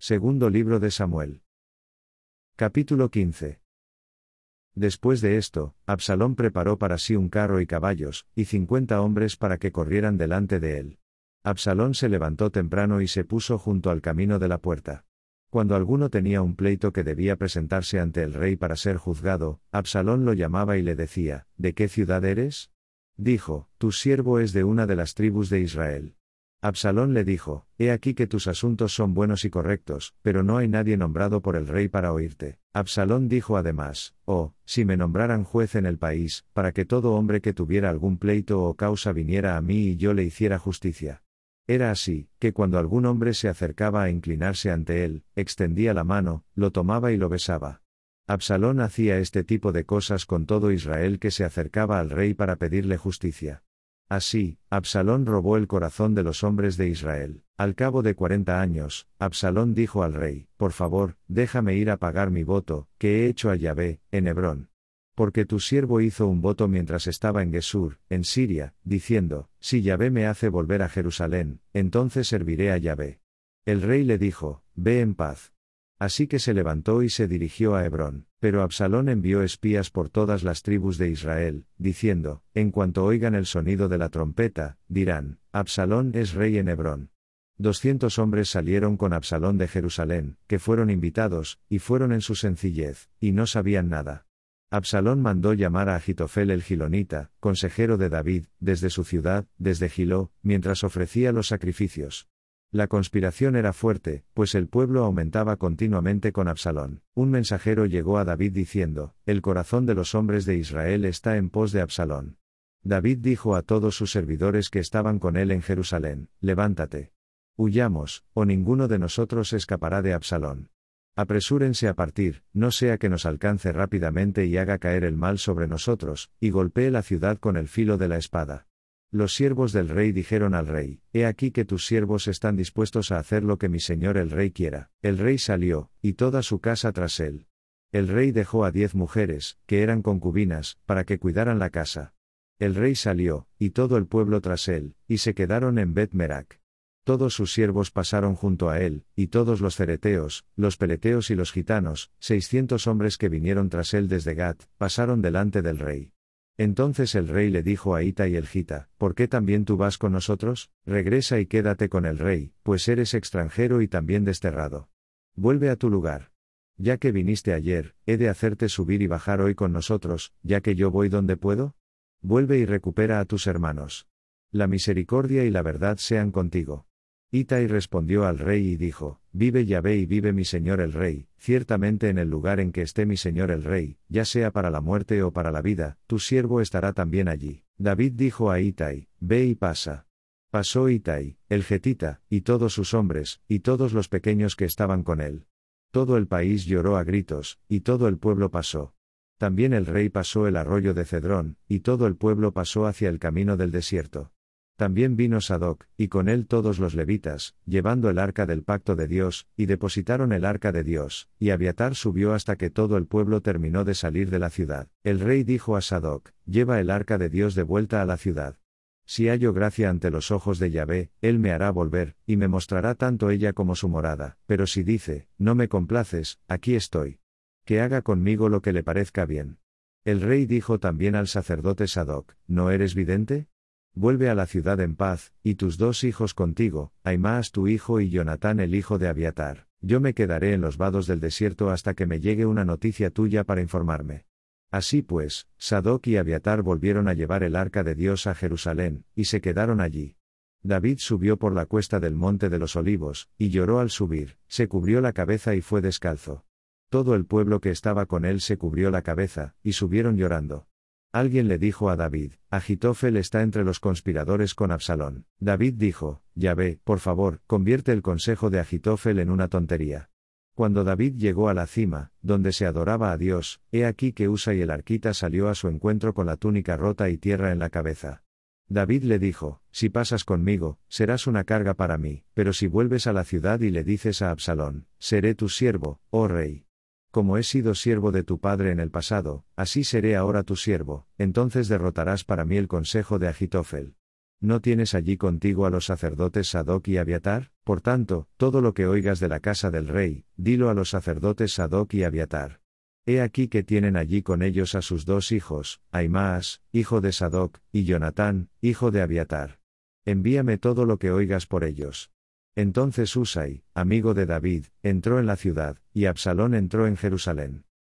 Segundo libro de Samuel. Capítulo 15. Después de esto, Absalón preparó para sí un carro y caballos, y 50 hombres para que corrieran delante de él. Absalón se levantó temprano y se puso junto al camino de la puerta. Cuando alguno tenía un pleito que debía presentarse ante el rey para ser juzgado, Absalón lo llamaba y le decía, ¿de qué ciudad eres? Dijo, tu siervo es de una de las tribus de Israel. Absalón le dijo, he aquí que tus asuntos son buenos y correctos, pero no hay nadie nombrado por el rey para oírte. Absalón dijo además, oh, si me nombraran juez en el país, para que todo hombre que tuviera algún pleito o causa viniera a mí y yo le hiciera justicia. Era así, que cuando algún hombre se acercaba a inclinarse ante él, extendía la mano, lo tomaba y lo besaba. Absalón hacía este tipo de cosas con todo Israel que se acercaba al rey para pedirle justicia. Así, Absalón robó el corazón de los hombres de Israel. Al cabo de 40 años, Absalón dijo al rey, por favor, déjame ir a pagar mi voto, que he hecho a Yahvé, en Hebrón. Porque tu siervo hizo un voto mientras estaba en Gesur, en Siria, diciendo, si Yahvé me hace volver a Jerusalén, entonces serviré a Yahvé. El rey le dijo, ve en paz. Así que se levantó y se dirigió a Hebrón, pero Absalón envió espías por todas las tribus de Israel, diciendo, en cuanto oigan el sonido de la trompeta, dirán, Absalón es rey en Hebrón. 200 hombres salieron con Absalón de Jerusalén, que fueron invitados, y fueron en su sencillez, y no sabían nada. Absalón mandó llamar a Ahitofel el Gilonita, consejero de David, desde su ciudad, desde Gilo, mientras ofrecía los sacrificios. La conspiración era fuerte, pues el pueblo aumentaba continuamente con Absalón. Un mensajero llegó a David diciendo, el corazón de los hombres de Israel está en pos de Absalón. David dijo a todos sus servidores que estaban con él en Jerusalén, levántate. Huyamos, o ninguno de nosotros escapará de Absalón. Apresúrense a partir, no sea que nos alcance rápidamente y haga caer el mal sobre nosotros, y golpee la ciudad con el filo de la espada. Los siervos del rey dijeron al rey, he aquí que tus siervos están dispuestos a hacer lo que mi señor el rey quiera. El rey salió, y toda su casa tras él. El rey dejó a 10 mujeres, que eran concubinas, para que cuidaran la casa. El rey salió, y todo el pueblo tras él, y se quedaron en Bet-Merak. Todos sus siervos pasaron junto a él, y todos los cereteos, los peleteos y los gitanos, 600 hombres que vinieron tras él desde Gat, pasaron delante del rey. Entonces el rey le dijo a Itai el Gita, ¿por qué también tú vas con nosotros? Regresa y quédate con el rey, pues eres extranjero y también desterrado. Vuelve a tu lugar. Ya que viniste ayer, ¿he de hacerte subir y bajar hoy con nosotros, ya que yo voy donde puedo? Vuelve y recupera a tus hermanos. La misericordia y la verdad sean contigo. Itai respondió al rey y dijo, vive Yahvé y vive mi señor el rey, ciertamente en el lugar en que esté mi señor el rey, ya sea para la muerte o para la vida, tu siervo estará también allí. David dijo a Itai, ve y pasa. Pasó Itai, el getita, y todos sus hombres, y todos los pequeños que estaban con él. Todo el país lloró a gritos, y todo el pueblo pasó. También el rey pasó el arroyo de Cedrón, y todo el pueblo pasó hacia el camino del desierto. También vino Sadoc, y con él todos los levitas, llevando el arca del pacto de Dios, y depositaron el arca de Dios, y Abiatar subió hasta que todo el pueblo terminó de salir de la ciudad. El rey dijo a Sadoc, lleva el arca de Dios de vuelta a la ciudad. Si hallo gracia ante los ojos de Yahvé, él me hará volver, y me mostrará tanto ella como su morada, pero si dice, no me complaces, aquí estoy. Que haga conmigo lo que le parezca bien. El rey dijo también al sacerdote Sadoc, ¿no eres vidente? Vuelve a la ciudad en paz, y tus 2 hijos contigo, Ahimaas tu hijo y Jonatán el hijo de Abiatar. Yo me quedaré en los vados del desierto hasta que me llegue una noticia tuya para informarme. Así pues, Sadoc y Abiatar volvieron a llevar el arca de Dios a Jerusalén, y se quedaron allí. David subió por la cuesta del monte de los olivos, y lloró al subir, se cubrió la cabeza y fue descalzo. Todo el pueblo que estaba con él se cubrió la cabeza, y subieron llorando. Alguien le dijo a David, Ahitofel está entre los conspiradores con Absalón. David dijo, Yahvé, por favor, convierte el consejo de Ahitofel en una tontería. Cuando David llegó a la cima, donde se adoraba a Dios, he aquí que Usai el arquita salió a su encuentro con la túnica rota y tierra en la cabeza. David le dijo, si pasas conmigo, serás una carga para mí, pero si vuelves a la ciudad y le dices a Absalón, seré tu siervo, oh rey. Como he sido siervo de tu padre en el pasado, así seré ahora tu siervo, entonces derrotarás para mí el consejo de Ahitofel. ¿No tienes allí contigo a los sacerdotes Sadoc y Abiatar? Por tanto, todo lo que oigas de la casa del rey, dilo a los sacerdotes Sadoc y Abiatar. He aquí que tienen allí con ellos a sus dos hijos, Ahimaas, hijo de Sadoc, y Jonatán, hijo de Abiatar. Envíame todo lo que oigas por ellos. Entonces Husai, amigo de David, entró en la ciudad, y Absalón entró en Jerusalén.